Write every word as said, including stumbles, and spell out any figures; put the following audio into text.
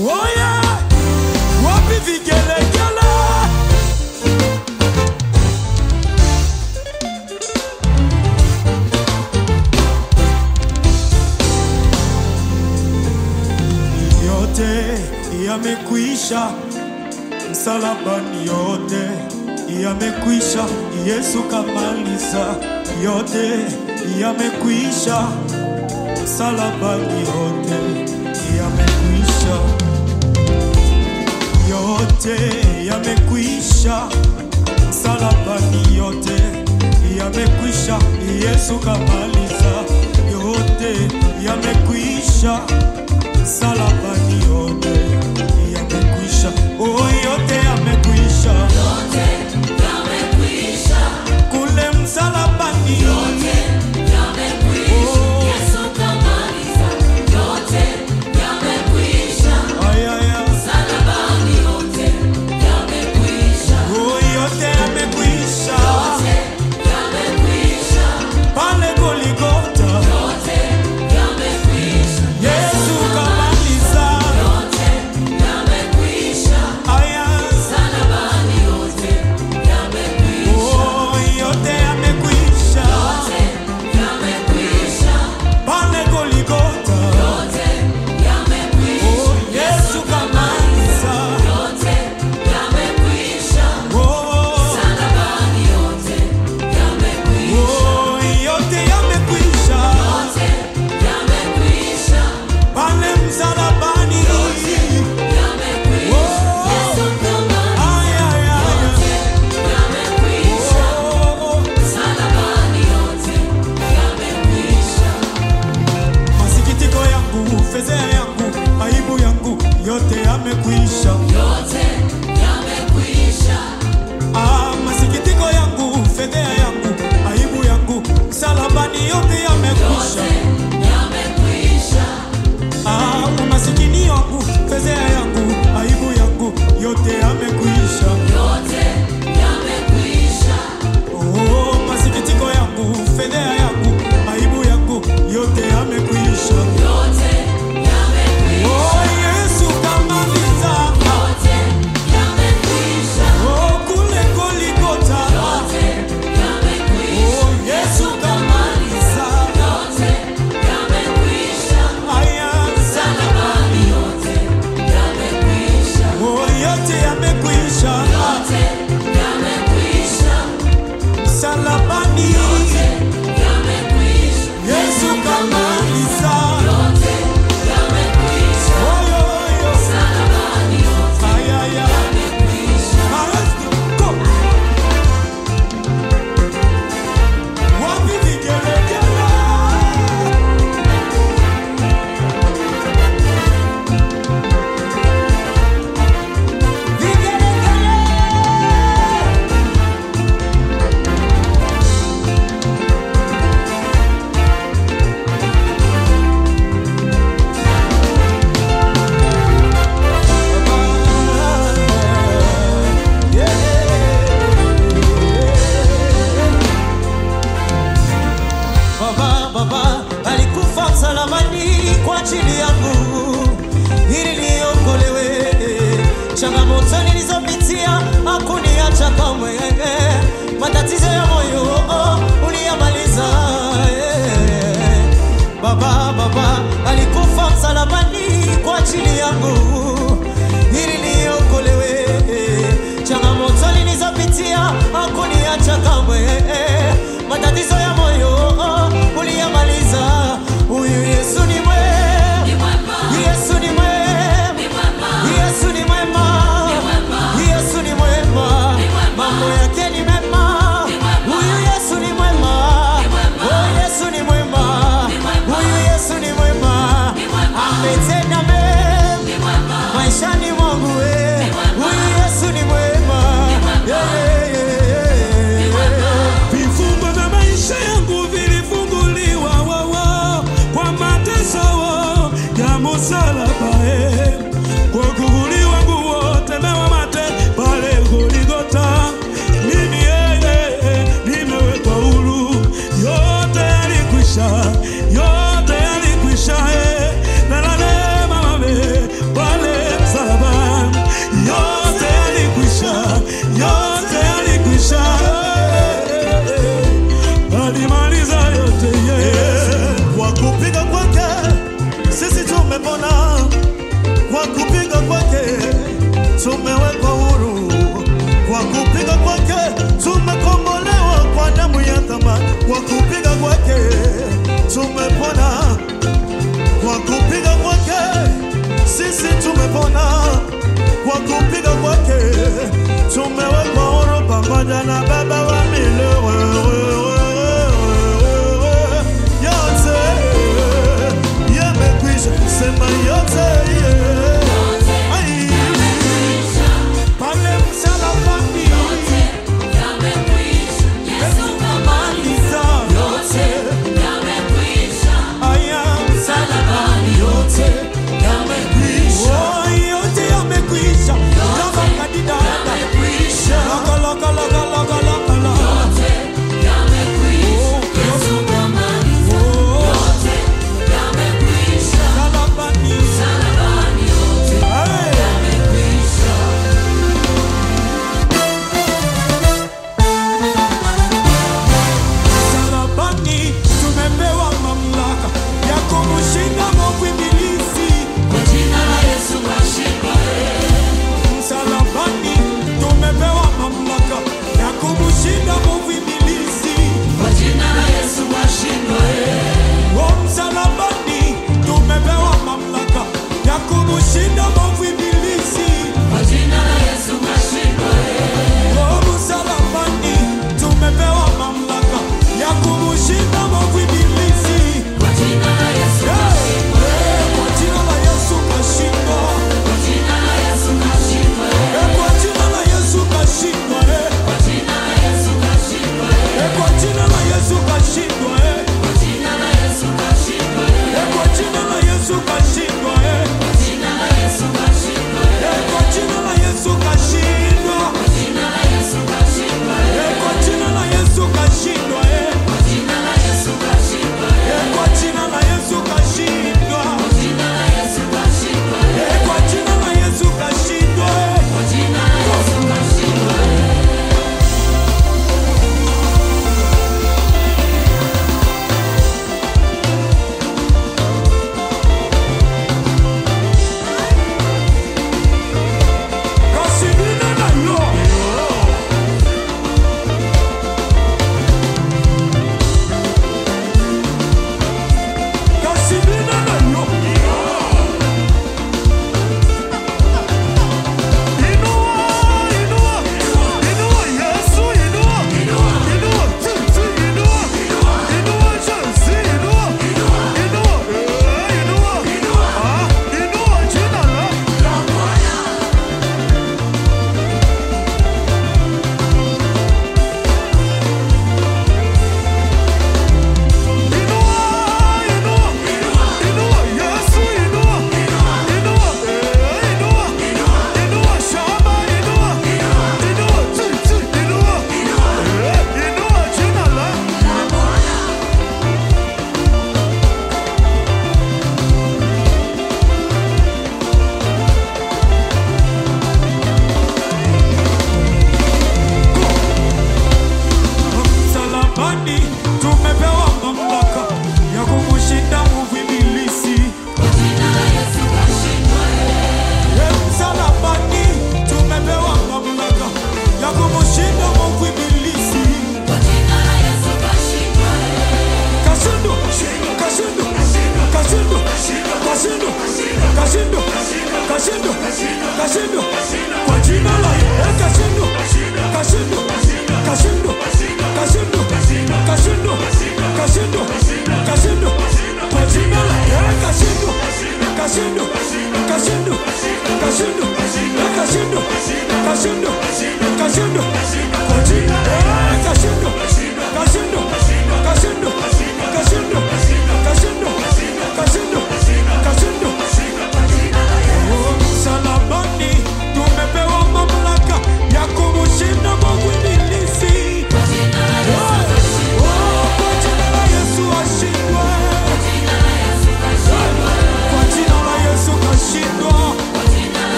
Oh yeah, wapi vigelegele? Yote yamekwisha, msalabani yote yamekwisha, Yesu kamaliza. Yote yamekwisha, msalabani yote yamekwisha. Yote yamekwisha, msalabani yote yamekwisha, Yesu kamaliza. Yote yamekwisha, msalabani yote yamekwisha. Oh, yote yamekwisha, yote yamekwisha, kule msalabani yote yamekwisha, oh, Yesu kamaliza. Yote yamekwisha, ay, ay, ay. msalabani yote yamekwisha, Oh, yote yamekwisha, yote yamekwisha, pale Goligota yote yamekwisha, Yesu kamaliza. yote yamekwisha, Ay, ay. msalabani yote yamekwisha, Oh, yote yamekwisha, yote yamekwisha, pale Goligota yote yamekwisha, oh, Yesu kamaliza. yote yamekwisha, Oh, msalabani yote yamekwisha, oh, yote yamekwisha, yote yamekwisha, pale msalabani yamekwisha, oh, Yesu kamaliza. ay, ay, ay. Yamekwisha, Oh, msalabani yote yamekwisha, masikitiko yangu, fedheha yangu, aibu yangu, yote yamekwisha. yote yamekwisha, Ah, masikitiko yangu, fedheha yangu, aibu yangu, msalabani yote yamekwisha. yote yamekwisha, Ah, umasikini wangu, fedheha yangu, aibu yangu, yote yamekwisha. yote yamekwisha, Oh, masikitiko yangu, fedheha yangu, aibu yangu, yote yamekwisha. yote yamekwisha, Oh, Yesu kamaliza. yote yamekwisha, Oh, kule Goligota. yote yamekwisha, Oh, Yesu kamaliza. yote yamekwisha, Aya, msalabani yote yamekwisha, oh, yote yamekwisha. yote yamekwisha, Msalabani yamekwisha, Yesu kamaliza. yote yamekwisha, Oh, yo, yo. msalabani yote Aya, aya. yamekwisha, Go. Wapi vigelegele? Vigelegele. Baba, baba alikufa msalabani kwa ajili yangu ili niokolewe. Changamoto nilizopitia hakuniacha kamwe, matatizo ya moyo oh, uliyamaliza. Baba, baba alikufa msalabani kwa ajili yangu ili niokolewe. Changamoto nilizopitia hakuniacha kamwe, matatizo ya moyo